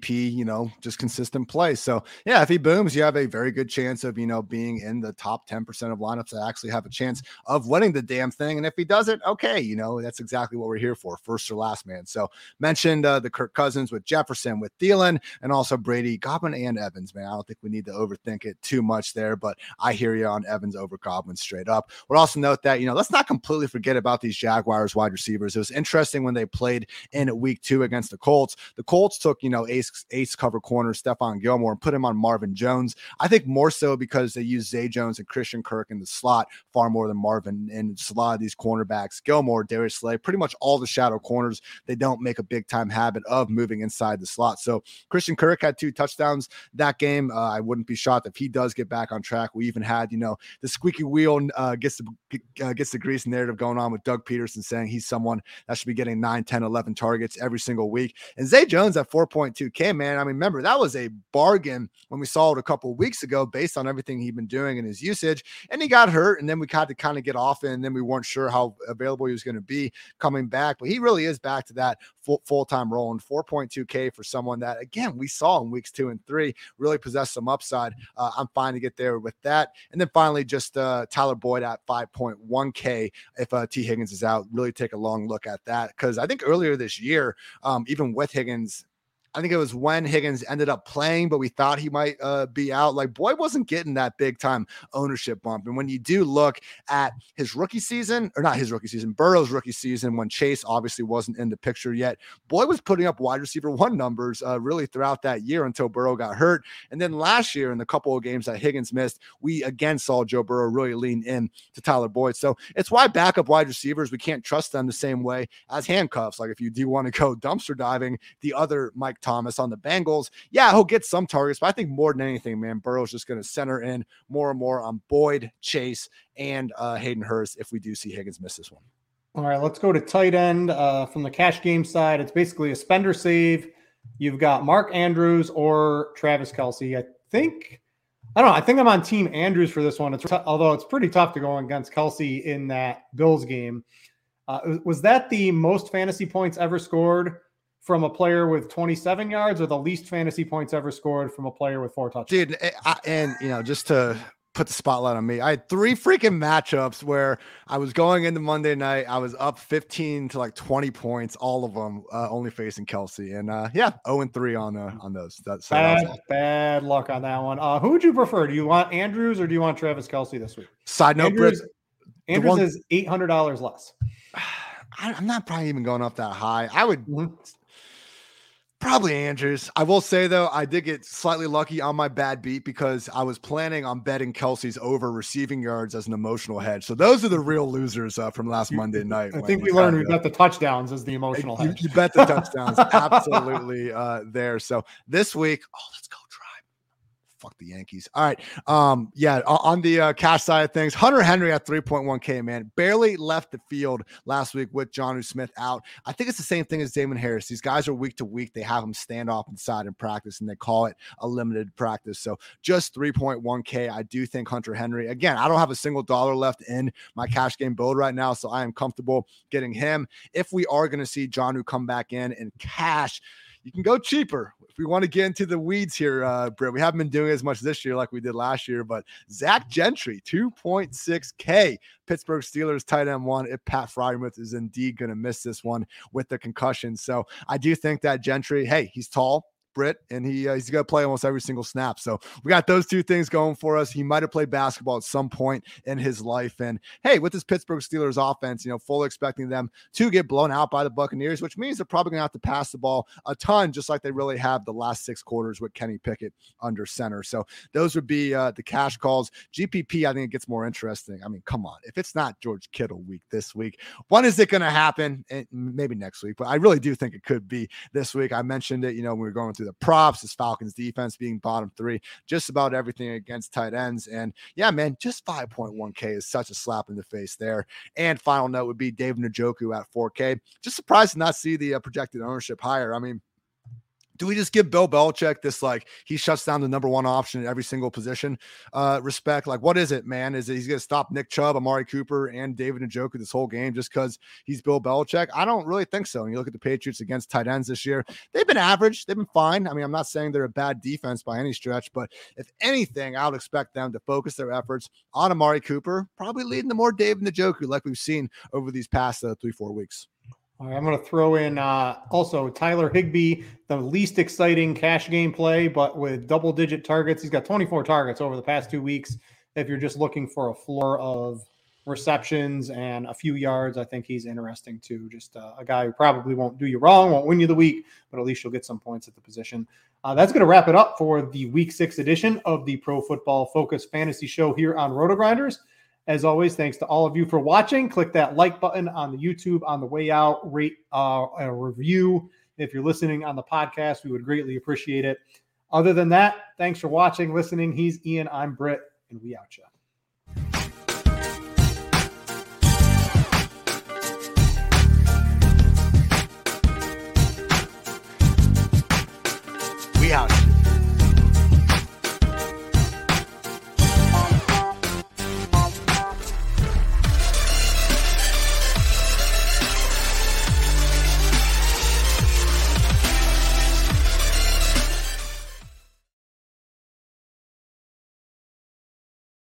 GPP, just consistent play. So yeah, if he booms, you have a very good chance of, being in the top 10% of lineups that actually have a chance of winning the damn thing. And if he doesn't, okay, that's exactly what we're here for, first or last man. So mentioned the Kirk Cousins with Jefferson, with Thielen, and also Brady, Godwin, and Evans, man. I don't think we need to overthink it too much there, but I hear you on Evans over Godwin straight up. We'll also note that, let's not completely forget about these Jaguars wide receivers. It was interesting when they played in week 2 against the Colts. The Colts took, ace cover corner Stephon Gilmore and put him on Marvin Jones. I think more so because they used Zay Jones and Christian Kirk in the slot far more than Marvin. And just a lot of these cornerbacks, Gilmore, Darius Slay, pretty much all the shadow corners, they don't make a big time habit of moving inside the slot. So Christian Kirk had 2 touchdowns that game. I wouldn't be shocked if he does get back on track. We even had, the squeaky wheel gets the grease narrative going on with Doug Peterson saying he's someone that should be getting 9, 10, 11 targets every single week. And Zay Jones at 4.2K, man. I mean, remember, that was a bargain when we saw it a couple of weeks ago based on everything he'd been doing and his usage. And he got hurt, and then we had to kind of get off it, and then we weren't sure how available he was going to be coming back. But he really is back to that full-time role, and 4.2K for someone that, again, we saw in weeks 2 and 3 really possessed some upside. I'm fine to get there with that. And then finally, just Tyler Boyd at 5.1K if T. Higgins is out. Really take a long look at that, because I think earlier this year, even with Higgins, I think it was when Higgins ended up playing, but we thought he might be out. Like, Boyd wasn't getting that big time ownership bump. And when you do look at his rookie season, or not his rookie season, Burrow's rookie season, when Chase obviously wasn't in the picture yet, Boyd was putting up wide receiver 1 numbers really throughout that year until Burrow got hurt. And then last year, in the couple of games that Higgins missed, we again saw Joe Burrow really lean in to Tyler Boyd. So it's why backup wide receivers, we can't trust them the same way as handcuffs. Like if you do want to go dumpster diving, the other Mike Thomas on the Bengals, yeah, he'll get some targets, but I think more than anything, man, Burrow's just going to center in more and more on Boyd, Chase, and Hayden Hurst if we do see Higgins miss this one. All right, let's go to tight end. From the cash game side, it's basically a spender save. You've got Mark Andrews or Travis Kelce. I think I'm on Team Andrews for this one. Although it's pretty tough to go against Kelce in that Bills game. Was that the most fantasy points ever scored from a player with 27 yards, or the least fantasy points ever scored from a player with 4 touchdowns? Dude, just to put the spotlight on me, I had 3 freaking matchups where I was going into Monday night. I was up 15 to like 20 points, all of them only facing Kelce. And 0-3 on those. Bad luck on that one. Who would you prefer? Do you want Andrews or do you want Travis Kelce this week? Side note, Andrews is $800 less. I'm not probably even going up that high. I would probably Andrews. I will say, though, I did get slightly lucky on my bad beat because I was planning on betting Kelce's over receiving yards as an emotional hedge. So those are the real losers from last Monday night. I think we learned we bet the touchdowns as the emotional hedge. You bet the touchdowns. Absolutely there. So this week, let's go, Tribe. fuck the Yankees. All right. Yeah, on the cash side of things, Hunter Henry at 3.1K, man, barely left the field last week with Jonnu Smith out. I think it's the same thing as Damon Harris. These guys are week to week. They have them stand off inside in practice, and they call it a limited practice. So just 3.1K. I do think Hunter Henry, again, I don't have a single dollar left in my cash game build right now, so I am comfortable getting him. If we are going to see Jonnu come back in and cash, you can go cheaper. If we want to get into the weeds here, Britt, we haven't been doing as much this year like we did last year, but Zach Gentry, 2.6K, Pittsburgh Steelers tight end 1. If Pat Freiermuth is indeed going to miss this one with the concussion. So I do think that Gentry, hey, he's tall, Britt, and he's going to play almost every single snap. So we got those two things going for us. He might have played basketball at some point in his life. And hey, with this Pittsburgh Steelers offense, fully expecting them to get blown out by the Buccaneers, which means they're probably going to have to pass the ball a ton, just like they really have the last 6 quarters with Kenny Pickett under center. So those would be the cash calls. GPP, I think it gets more interesting. I mean, come on. If it's not George Kittle week this week, when is it going to happen? And maybe next week, but I really do think it could be this week. I mentioned it, when we were going through the props, this Falcons defense being bottom 3, just about everything against tight ends. And yeah, man, just 5.1K is such a slap in the face there. And final note would be David Njoku at 4K. Just surprised to not see the projected ownership higher. I mean, do we just give Bill Belichick this, like, he shuts down the number 1 option in every single position respect? Like, what is it, man? Is it he's going to stop Nick Chubb, Amari Cooper, and David Njoku this whole game just because he's Bill Belichick? I don't really think so. And you look at the Patriots against tight ends this year, they've been average. They've been fine. I mean, I'm not saying they're a bad defense by any stretch, but if anything, I would expect them to focus their efforts on Amari Cooper, probably leading to more David Njoku like we've seen over these past 3-4 weeks. All right, I'm going to throw in also Tyler Higbee, the least exciting cash game play, but with double-digit targets. He's got 24 targets over the past 2 weeks. If you're just looking for a floor of receptions and a few yards, I think he's interesting too. Just a guy who probably won't do you wrong, won't win you the week, but at least you'll get some points at the position. That's going to wrap it up for the Week 6 edition of the Pro Football Focus Fantasy Show here on RotoGrinders. As always, thanks to all of you for watching. Click that like button on the YouTube on the way out. Rate a review. If you're listening on the podcast, we would greatly appreciate it. Other than that, thanks for watching, listening. He's Ian, I'm Britt, and we out, ya. We out.